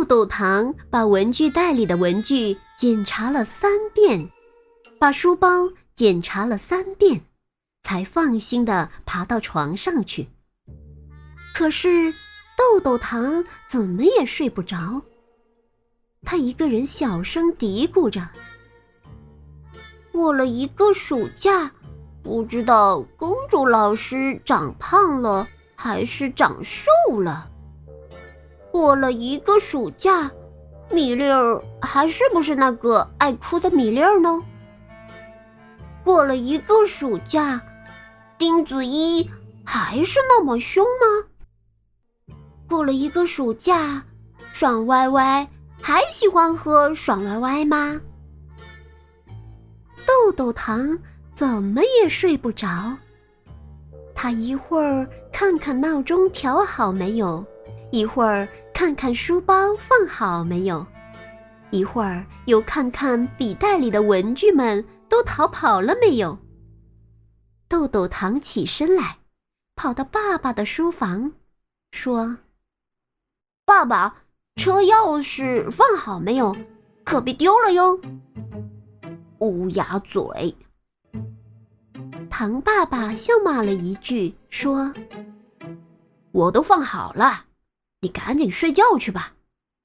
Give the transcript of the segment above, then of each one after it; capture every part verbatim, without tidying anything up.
豆糖把文具袋里的文具检查了三遍，把书包检查了三遍，才放心地爬到床上去。可是豆豆糖怎么也睡不着，他一个人小声嘀咕着：过了一个暑假，不知道公主老师长胖了还是长瘦了。过了一个暑假，米粒儿还是不是那个爱哭的米粒儿呢？过了一个暑假，丁子一还是那么凶吗？过了一个暑假，爽歪歪还喜欢喝爽歪歪吗？豆豆糖怎么也睡不着，他一会儿看看闹钟调好没有，一会儿看看书包放好没有，一会儿又看看笔袋里的文具们都逃跑了没有。豆豆糖起身来，跑到爸爸的书房，说：爸爸，车钥匙放好没有？可别丢了哟。乌鸦嘴。糖爸爸笑骂了一句，说：我都放好了，你赶紧睡觉去吧。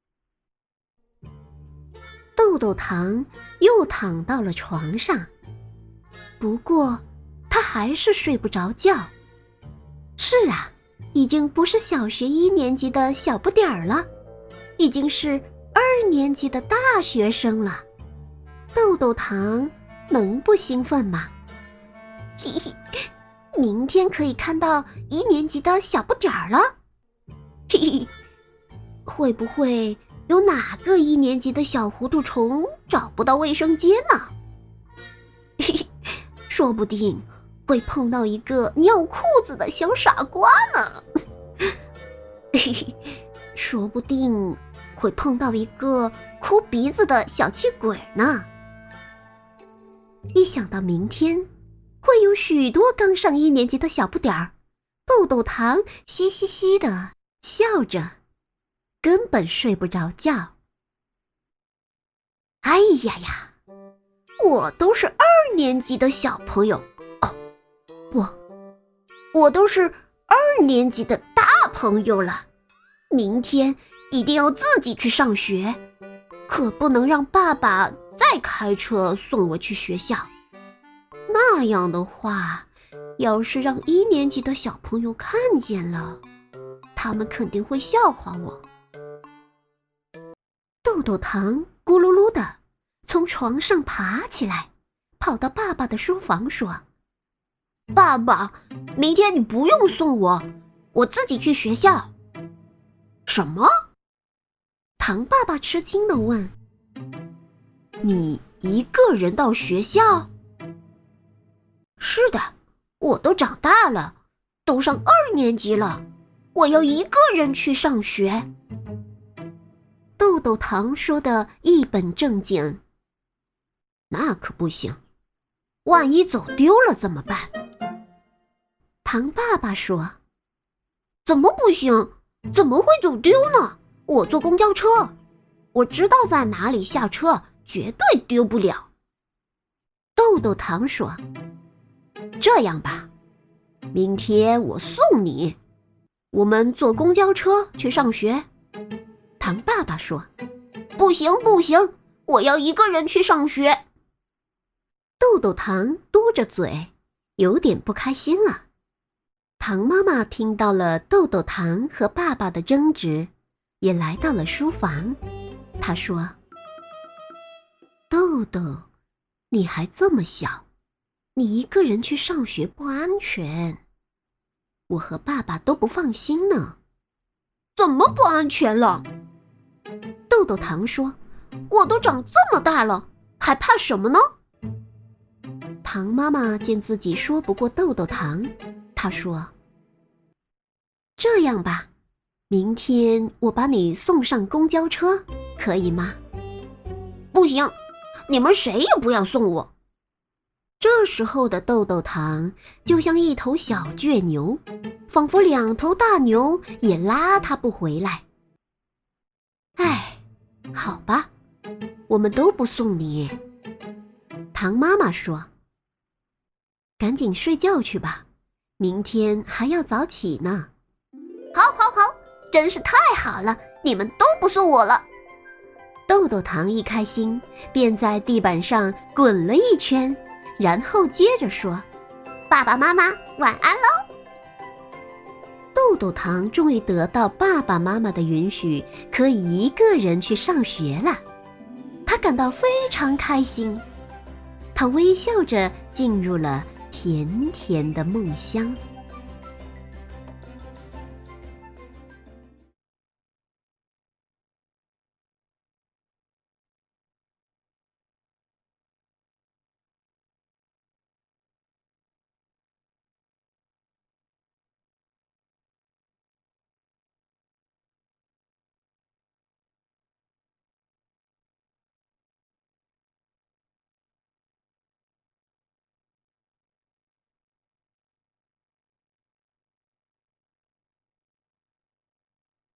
豆豆糖又躺到了床上，不过他还是睡不着觉。是啊，已经不是小学一年级的小不点儿了，已经是二年级的大学生了。豆豆糖能不兴奋吗？嘿嘿，明天可以看到一年级的小不点儿了。嘿嘿，会不会有哪个一年级的小糊涂虫找不到卫生间呢？嘿嘿，说不定会碰到一个尿裤子的小傻瓜呢。嘿嘿，说不定会碰到一个哭鼻子的小气鬼呢。一想到明天会有许多刚上一年级的小不点儿，豆豆糖嘻嘻嘻的笑着，根本睡不着觉。哎呀呀，我都是二年级的小朋友哦，我我都是二年级的大朋友了，明天一定要自己去上学，可不能让爸爸再开车送我去学校。那样的话，要是让一年级的小朋友看见了，他们肯定会笑话我。豆豆糖咕噜噜的从床上爬起来，跑到爸爸的书房说：爸爸，明天你不用送我，我自己去学校。什么？糖爸爸吃惊地问：你一个人到学校？是的，我都长大了，都上二年级了，我要一个人去上学。豆豆糖说的一本正经。那可不行，万一走丢了怎么办？糖爸爸说：怎么不行？怎么会走丢呢？我坐公交车，我知道在哪里下车，绝对丢不了。豆豆糖说：这样吧，明天我送你，我们坐公交车去上学。糖爸爸说：不行不行，我要一个人去上学。豆豆糖嘟着嘴，有点不开心了。糖妈妈听到了豆豆糖和爸爸的争执，也来到了书房。她说：豆豆，你还这么小，你一个人去上学不安全，我和爸爸都不放心呢。怎么不安全了？豆豆糖说：我都长这么大了，还怕什么呢？糖妈妈见自己说不过豆豆糖，她说：这样吧，明天我把你送上公交车，可以吗？不行，你们谁也不要送我。这时候的豆豆糖就像一头小倔牛，仿佛两头大牛也拉他不回来。唉， 好吧，我们都不送你。唐妈妈说：“赶紧睡觉去吧，明天还要早起呢。”好好好，真是太好了，你们都不送我了。豆豆糖一开心，便在地板上滚了一圈，然后接着说：“爸爸妈妈晚安喽。”豆豆糖终于得到爸爸妈妈的允许，可以一个人去上学了。他感到非常开心，他微笑着进入了甜甜的梦乡。